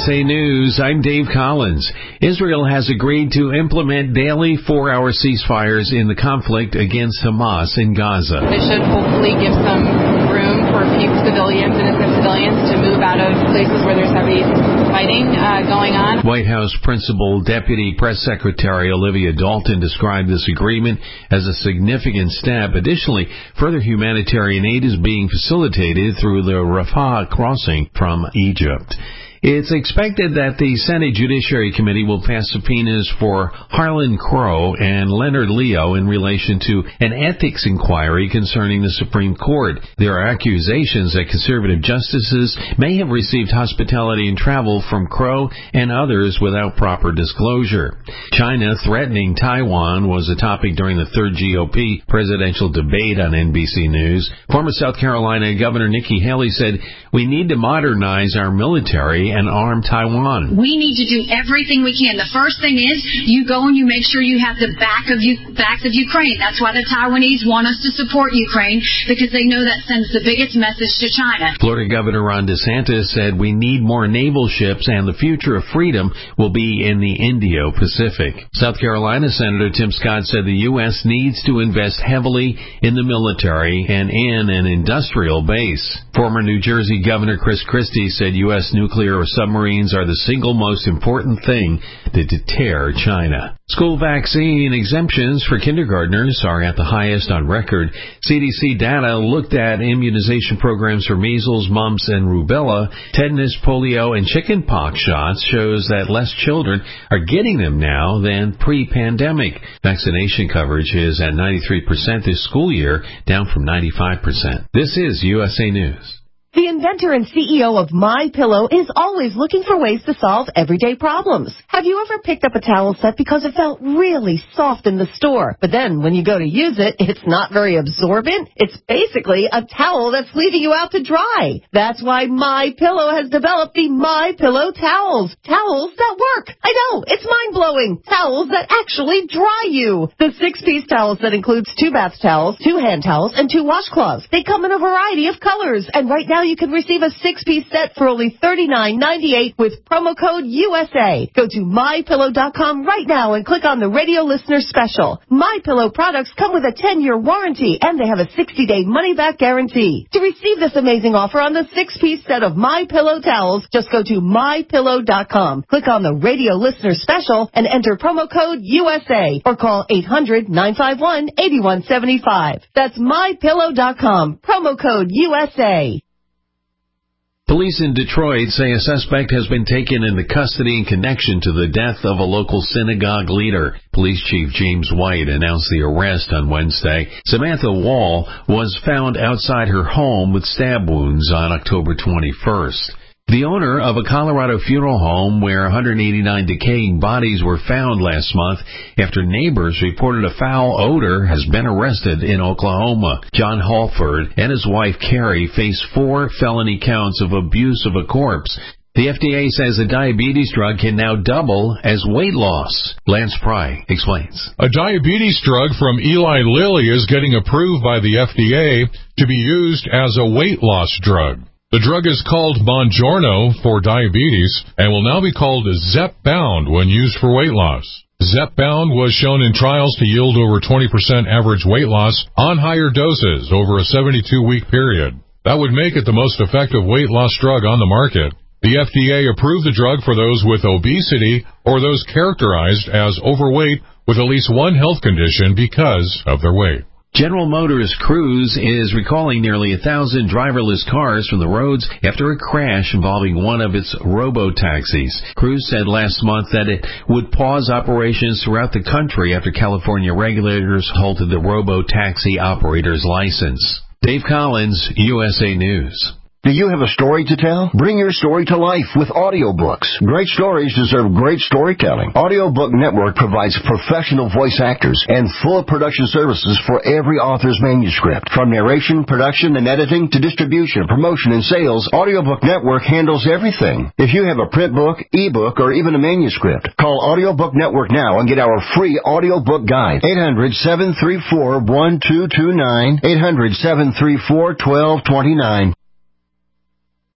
USA News, I'm Dave Collins. Israel has agreed to implement daily 4-hour ceasefires in the conflict against Hamas in Gaza. It should hopefully give some room for a few civilians, innocent civilians, to move out of places where there's heavy fighting going on. White House Principal Deputy Press Secretary Olivia Dalton described this agreement as a significant step. Additionally, further humanitarian aid is being facilitated through the Rafah crossing from Egypt. It's expected that the Senate Judiciary Committee will pass subpoenas for Harlan Crow and Leonard Leo in relation to an ethics inquiry concerning the Supreme Court. There are accusations that conservative justices may have received hospitality and travel from Crow and others without proper disclosure. China threatening Taiwan was a topic during the third GOP presidential debate on NBC News. Former South Carolina Governor Nikki Haley said, "We need to modernize our military and arm Taiwan." We need to do everything we can. The first thing is you go and you make sure you have the backs of Ukraine. That's why the Taiwanese want us to support Ukraine, because they know that sends the biggest message to China. Florida Governor Ron DeSantis said we need more naval ships and the future of freedom will be in the Indo-Pacific. South Carolina Senator Tim Scott said the U.S. needs to invest heavily in the military and in an industrial base. Former New Jersey Governor Chris Christie said U.S. nuclear submarines are the single most important thing to deter China. School vaccine exemptions for kindergartners are at the highest on record. CDC data looked at immunization programs for measles, mumps, and rubella, tetanus, polio, and chickenpox shots shows that less children are getting them now than pre-pandemic. Vaccination coverage is at 93% this school year, down from 95%. This is USA News. The inventor and CEO of MyPillow is always looking for ways to solve everyday problems. Have you ever picked up a towel set because it felt really soft in the store, but then when you go to use it, it's not very absorbent? It's basically a towel that's leaving you out to dry. That's why MyPillow has developed the MyPillow towels. Towels that work. I know, it's mind-blowing. Towels that actually dry you. The 6-piece towel set includes 2 bath towels, 2 hand towels, and 2 washcloths. They come in a variety of colors, and right now you can receive a 6-piece set for only $39.98 with promo code USA. Go to MyPillow.com right now and click on the radio listener special. MyPillow products come with a 10-year warranty, and they have a 60-day money-back guarantee. To receive this amazing offer on the 6-piece set of MyPillow towels, just go to MyPillow.com. Click on the radio listener special and enter promo code USA or call 800-951-8175. That's MyPillow.com. Promo code USA. Police in Detroit say a suspect has been taken into custody in connection to the death of a local synagogue leader. Police Chief James White announced the arrest on Wednesday. Samantha Wall was found outside her home with stab wounds on October 21st. The owner of a Colorado funeral home where 189 decaying bodies were found last month after neighbors reported a foul odor has been arrested in Oklahoma. John Halford and his wife Carrie face 4 felony counts of abuse of a corpse. The FDA says a diabetes drug can now double as weight loss. Lance Pry explains. A diabetes drug from Eli Lilly is getting approved by the FDA to be used as a weight loss drug. The drug is called Mounjaro for diabetes and will now be called Zepbound when used for weight loss. Zepbound was shown in trials to yield over 20% average weight loss on higher doses over a 72-week period. That would make it the most effective weight loss drug on the market. The FDA approved the drug for those with obesity or those characterized as overweight with at least one health condition because of their weight. General Motors Cruise is recalling nearly 1,000 driverless cars from the roads after a crash involving one of its robo-taxis. Cruise said last month that it would pause operations throughout the country after California regulators halted the robo-taxi operator's license. Dave Collins, USA News. Do you have a story to tell? Bring your story to life with audiobooks. Great stories deserve great storytelling. Audiobook Network provides professional voice actors and full production services for every author's manuscript. From narration, production, and editing to distribution, promotion, and sales, Audiobook Network handles everything. If you have a print book, ebook, or even a manuscript, call Audiobook Network now and get our free audiobook guide. 800-734-1229. 800-734-1229.